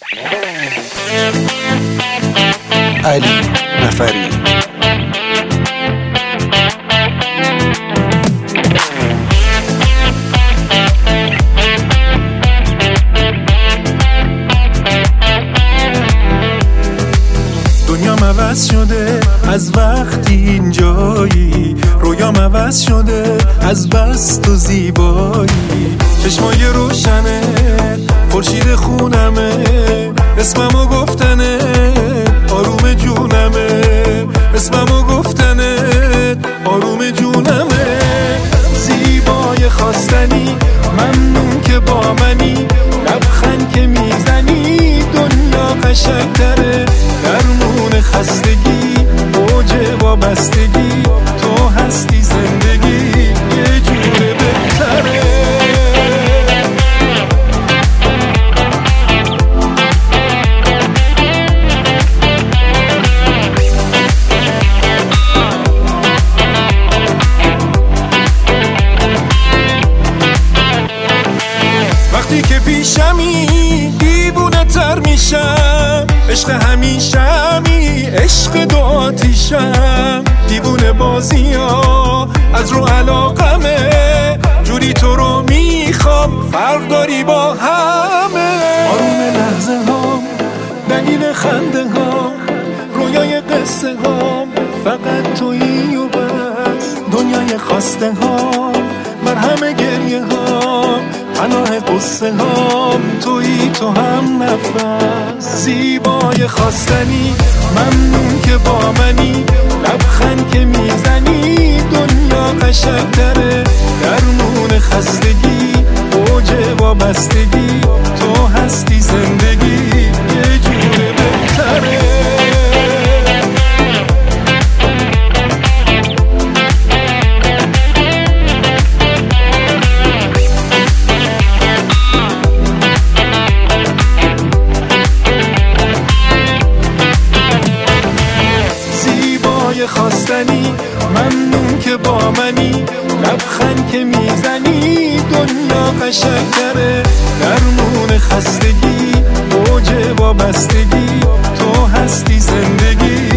علی نفری. دنیام عوض شده از وقتی اینجایی، رویام عوض شده از بست و زیبایی. چشمای روشنه خورشید خونمه، اسممو گفتنه آروم جونمه، اسممو گفتنه آروم جونمه. زیبای خواستنی ممنون که با منی، لبخند که میزنی دنیا قشنگ‌تره. درمون خستگی اوج وابستگی، تو هستی زندگی یه جور بهتره. وقتی که پیشمی دیوونه تر میشم، عشق همیشمی عشق دو آتیشم. دیوونه بازی ها از رو علاقمه، جوری تو رو میخوام فرق داری با همه. آروم لحظه ها دلیل خنده ها، رویای قصه ها فقط تویی و بس. دنیای خواسته ها مرهم گریه ها، پناه قصه هام تویی تو هم نفس. زیبای خواستنی ممنون که با منی، لبخند که میزنی دنیا قشنگ‌تره. درمون خستگی اوج وابستگی، تو هستی زندگی یه جور بهتره. خواستنی ممنون که با منی، لبخند که میزنی دنیا قشنگ‌تره. درمون خستگی اوج وابستگی، تو هستی زندگی